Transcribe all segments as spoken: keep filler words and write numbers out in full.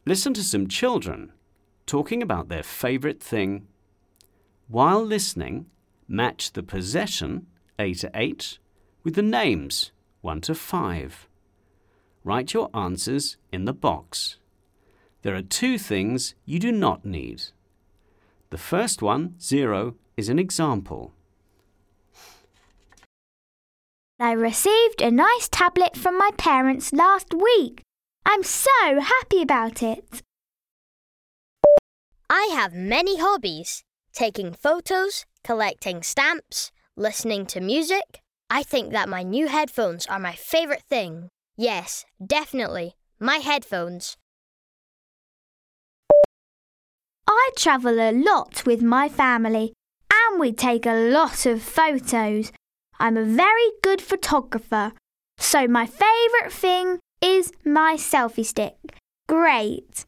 Listen to some children talking about their favourite thing. While listening, match the possession, A to eight, with the names, one to five. Write your answers in the box. There are two things you do not need. The first one, zero, is an example. I received a nice tablet from my parents last week. I'm so happy about it. I have many hobbies. Taking photos, collecting stamps, listening to music. I think that my new headphones are my favourite thing. Yes, definitely, my headphones. I travel a lot with my family and we take a lot of photos. I'm a very good photographer, so my favourite thing is my selfie stick. Great.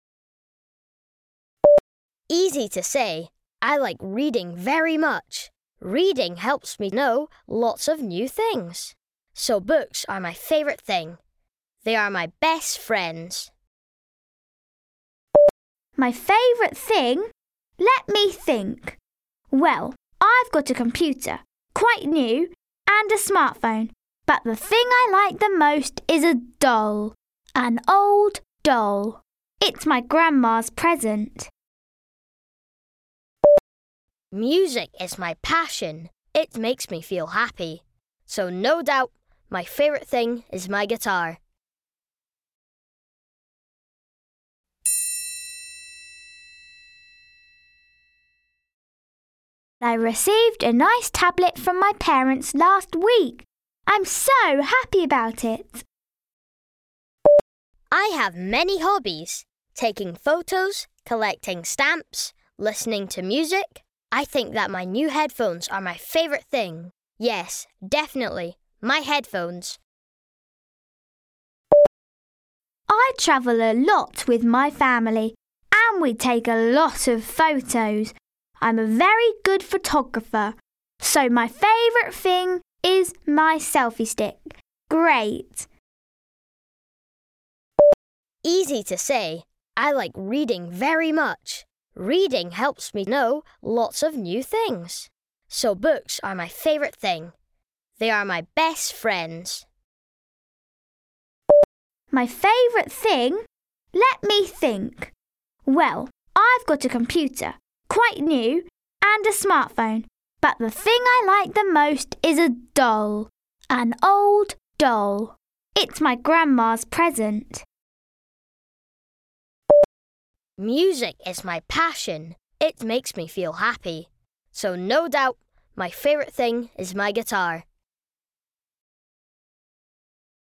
Easy to say. I like reading very much. Reading helps me know lots of new things. So books are my favourite thing. They are my best friends. My favourite thing? Let me think. Well, I've got a computer, quite new, and a smartphone. But the thing I like the most is a doll. An old doll. It's my grandma's present. Music is my passion. It makes me feel happy. So no doubt, my favourite thing is my guitar. I received a nice tablet from my parents last week. I'm so happy about it. I have many hobbies. Taking photos, collecting stamps, listening to music. I think that my new headphones are my favourite thing. Yes, definitely, my headphones. I travel a lot with my family and we take a lot of photos. I'm a very good photographer, so my favourite thing is my selfie stick. Great. Easy to say. I like reading very much. Reading helps me know lots of new things. So books are my favourite thing. They are my best friends. My favourite thing? Let me think. Well, I've got a computer, quite new, and a smartphone. But the thing I like the most is a doll. An old doll. It's my grandma's present. Music is my passion. It makes me feel happy. So no doubt, my favourite thing is my guitar.